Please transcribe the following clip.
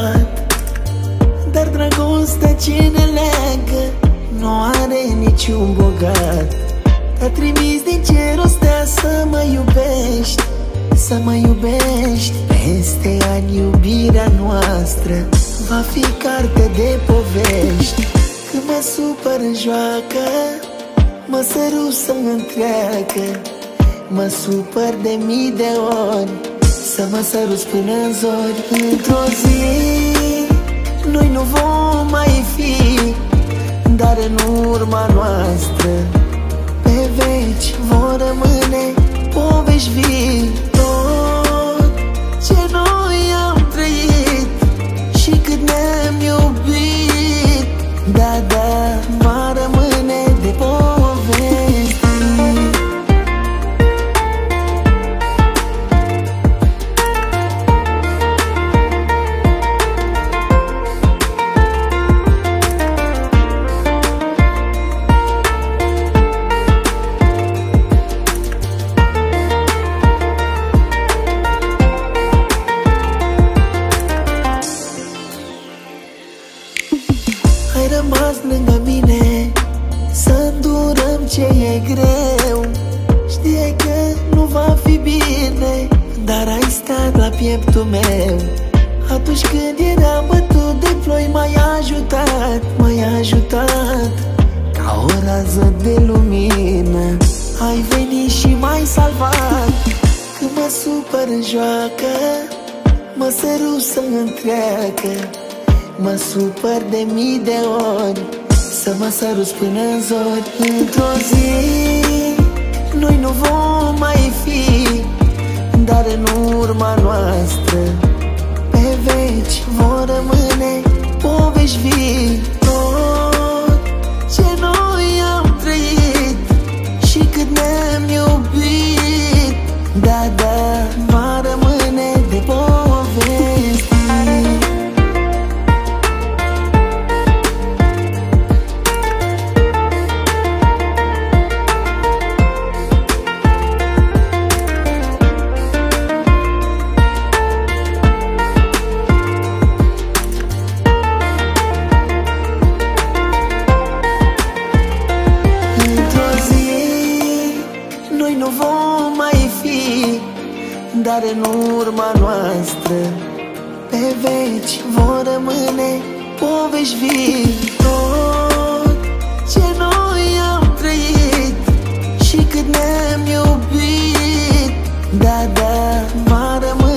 ajutat, dar dragostea ce ne leagă nu are niciun bogat. Te-a trimis din cer o stea să mă iubești, să mă iubești. Peste ani iubirea noastră va fi carte de povești. Când mă supăr în joacă, mă sărut să-mi întreacă. Mă supăr de mii de ori, să mă săruți până în zori. Într-o zi noi nu vom mai fi, dar în urma noastră pe veci vor rămâne povești vii. Tot ce noi am trăit și cât ne-am iubit, da, da, va rămâne de povesti. Ai rămas lângă mine să îndurăm ce e greu. Știai că nu va fi bine, dar ai stat la pieptul meu. Atunci când eram bătut de ploi, m-ai ajutat, m-ai ajutat. Ca o rază de lumină ai venit și m-ai salvat. Când mă supăr în joacă, mă sărut să-mi întreacă. Mă supăr de mii de ori, să mă săruți până în zori. Într-o zi noi nu vom mai fi, dar în urma noastră pe veci vor rămâne povești vii. Tot ce noi am trăit și cât ne-am iubit, da, da, va rămâne de povesti. Noi nu vom mai fi, dar în urma noastră pe veci vor rămâne povești vii. Tot ce noi am trăit și cât ne-am iubit, da, da, va rămâne